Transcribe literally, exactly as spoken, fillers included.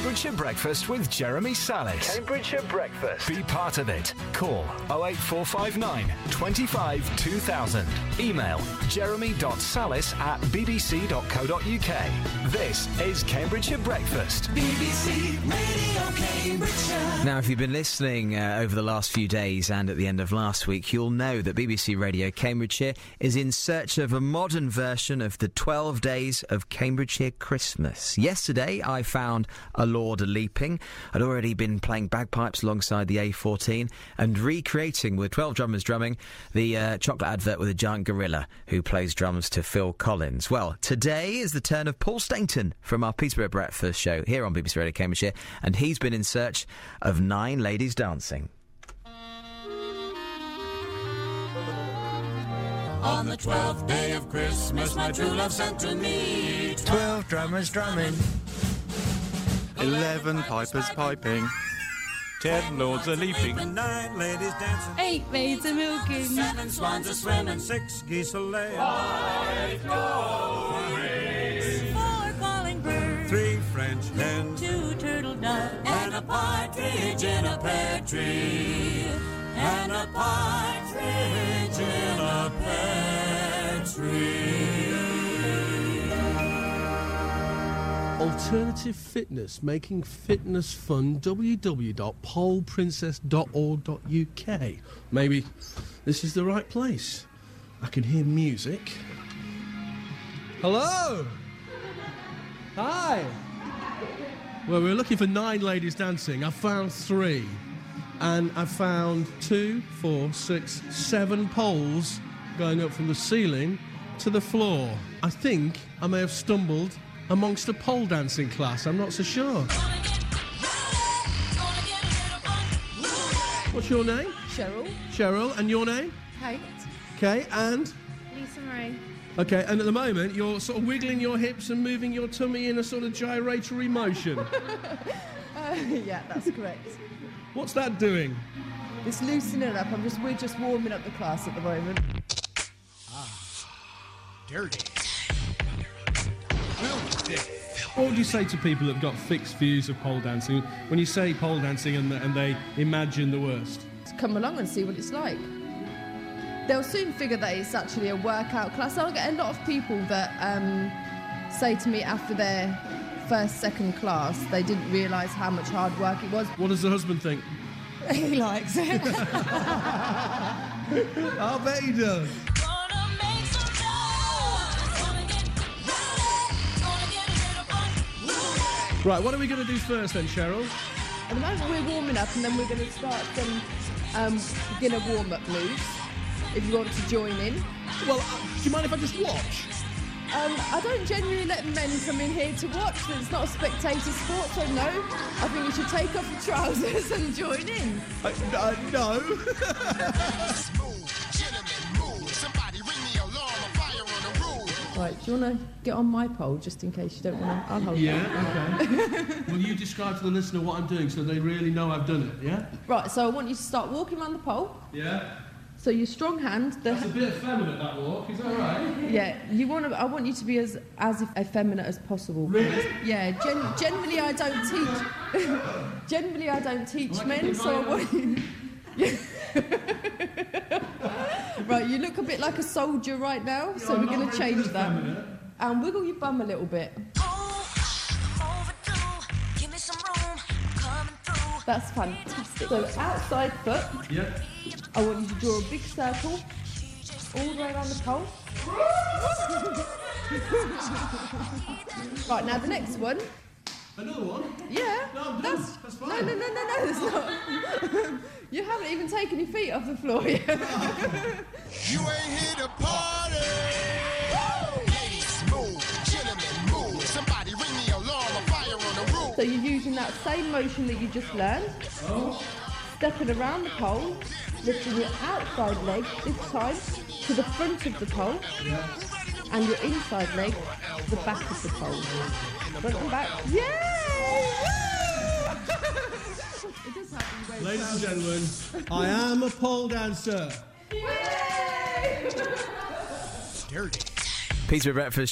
Cambridgeshire Breakfast with Jeremy Salis. Cambridgeshire Breakfast. Be part of it. Call oh eight four five nine, two five, two thousand. Email jeremy.salis at bbc.co.uk. This is Cambridgeshire Breakfast. B B C Radio Cambridgeshire. Now, if you've been listening uh, over the last few days and at the end of last week, you'll know that B B C Radio Cambridgeshire is in search of a modern version of the twelve Days of Cambridgeshire Christmas. Yesterday, I found A Lord a-Leaping. I'd already been playing bagpipes alongside the A fourteen and recreating with twelve drummers drumming the uh, chocolate advert with a giant gorilla who plays drums to Phil Collins. Well, today is the turn of Paul Stainton from our Peterborough Breakfast show here on B B C Radio Cambridgeshire, and he's been in search of nine ladies dancing. On the twelfth day of Christmas, my true love sent to me Twelve drummers drumming, eleven pipers piping, ten lords a leaping, Nine ladies dancing, Eight maids a milking, seven swans a swimming, six geese a laying, four calling birds, three French hens, two turtle doves, and a partridge in a pear tree, and a partridge in a pear tree. Alternative Fitness, making fitness fun. w w w dot pole princess dot org dot u k. Maybe this is the right place. I can hear music. Hello! Hi! Well, we're looking for nine ladies dancing. I found three. And I found two, four, six, seven poles going up from the ceiling to the floor. I think I may have stumbled amongst a pole dancing class. I'm not so sure. What's your name? Cheryl, Cheryl. And your name? Kate, Okay, and? Lisa Marie. Okay, and at the moment you're sort of wiggling your hips and moving your tummy in a sort of gyratory motion. Uh, yeah, that's correct. What's that doing? It's loosening up. I'm just we're just warming up the class at the moment. dirty. What would you say to people that've got fixed views of pole dancing when you say pole dancing and, and they imagine the worst? Come along and see what it's like. They'll soon figure that it's actually a workout class. I get a lot of people that um, say to me after their first, second class, they didn't realise how much hard work it was. What does the husband think? He likes it. I'll bet he does. Right, what are we going to do first then, Cheryl? At the moment we're warming up and then we're going to start some um, beginner warm-up moves, if you want to join in. Well, uh, do you mind if I just watch? Um, I don't generally let men come in here to watch. It's not a spectator sport, so no. I think you should take off your trousers and join in. Uh, uh, no. Right, do you want to get on my pole just in case you don't want to? I'll hold Yeah, that. okay. Will you describe to the listener what I'm doing so they really know I've done it, yeah? Right, so I want you to start walking around the pole. Yeah. So your strong hand, the That's a bit effeminate, that walk, is that right? yeah, you want to. I want you to be as as effeminate as possible. Really? Yeah. Gen- generally, I don't teach. generally, I don't teach Well, I men, can so I do want you. Right, you look a bit like a soldier right now, so I'm we're not going to very change good that. effeminate. And wiggle your bum a little bit. That's fantastic. So outside foot. Yeah. I want you to draw a big circle all the way around the pole. Right, now the next one. Another one? Yeah. No, I'm done. That's, That's fine. No, no, no, no, no, it's not. You haven't even taken your feet off the floor yet. You ain't here to party. Ladies, move. Gentlemen, move. Somebody ring the alarm. A fire on the roof. So you're using that same motion that you just learned. Oh. Stepping around the pole, lifting your outside leg this time to the front of the pole, and your inside leg to the back of the pole. Front and back. Yay! It does happen very Ladies and well. gentlemen, I am a pole dancer. Dirty. Peterborough Breakfast